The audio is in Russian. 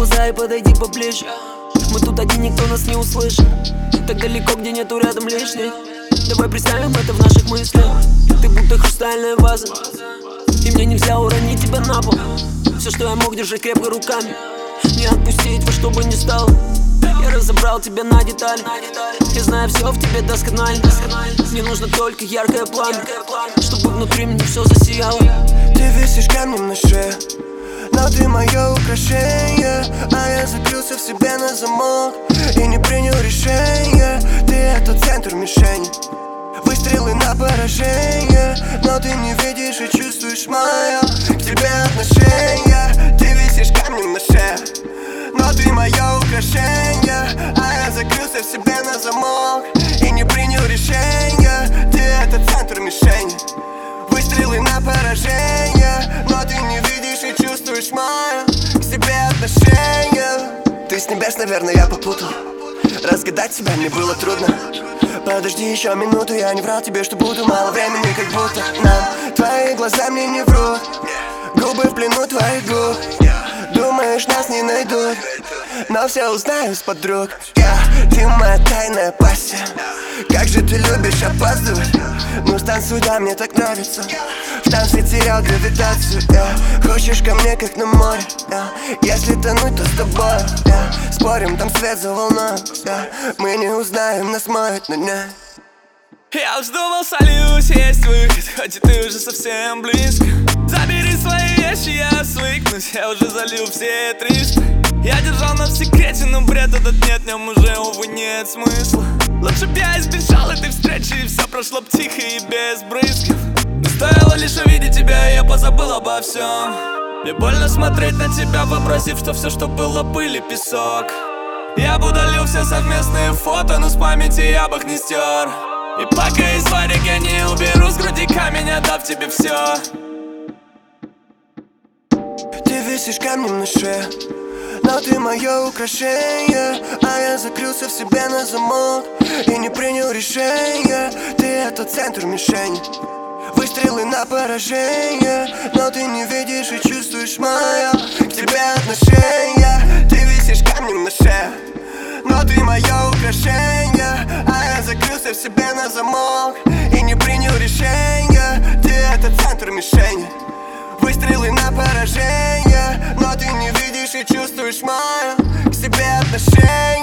глаза и подойди поближе. Мы тут один, никто нас не услышит. Так далеко, где нету рядом лишних. Давай представим это в наших мыслях. Ты будто хрустальная ваза, и мне нельзя уронить тебя на пол. Все, что я мог, держать крепко руками, не отпустить во что бы ни стало. Я разобрал тебя на детали, я знаю все в тебе досконально. Мне нужно только яркое пламя, чтобы внутри мне все засияло. Ты висишь камнем на шее, но ты мое украшение. А я закрылся в себе на замок и не принял решение. Ты это центр мишени, выстрелы на поражение. Но ты не видишь и чувствуешь мое к тебе отношение. Ты висишь камнем на шее, но ты мое украшение. А я закрылся в себе на замок и не принял решение. Ты это центр мишени, выстрелы на поражение. Но ты не видишь и чувствуешь мое к себе отношение. Ты с небес, наверное, я попутал. Разгадать тебя мне было трудно. Подожди еще минуту, я не врал тебе, что буду. Мало времени, как будто нам. Твои глаза мне не врут, губы в плену твоих губ. Думаешь, нас не найдут, но все узнаю с подруг. Ты моя тайная пассия. Как же ты любишь опаздывать. Ну станцуй, да, мне так нравится. В танце терял гравитацию. Хочешь ко мне, как на море. Если тонуть, то с тобой. Спорим, там свет за волной. Мы не узнаем, нас моют на дне. Я уж думал, солюсь, есть выход, хоть и ты уже совсем близко. Забери свои вещи, я свыкнусь, я уже залил все 300. Я держал нас в секрете, но бред этот нет, в нем уже, увы, нет смысла. Лучше б я избежал этой встречи, и все прошло б тихо и без брызгов. Но стоило лишь увидеть тебя, и я позабыл обо всем. Мне больно смотреть на тебя, вообразив, что все, что было, пыль и песок. Я бы удалил все совместные фото, но с памяти я бы их не стер. И пока из варик я не уберу с груди камень, отдав тебе все. Ты висишь камнем на шее, но ты мое украшение. А я закрылся в себе на замок и не принял решение. Ты это центр мишени, выстрелы на поражение. Но ты не видишь и чувствуешь мое к тебе отношение. Ты висишь камнем на шее, но ты мое украшение. А я закрылся в себе на замок и не принял решение. Ты это центр мишени, выстрелы на поражение. Но ты не видишь и чувствуешь мое к себе отношение.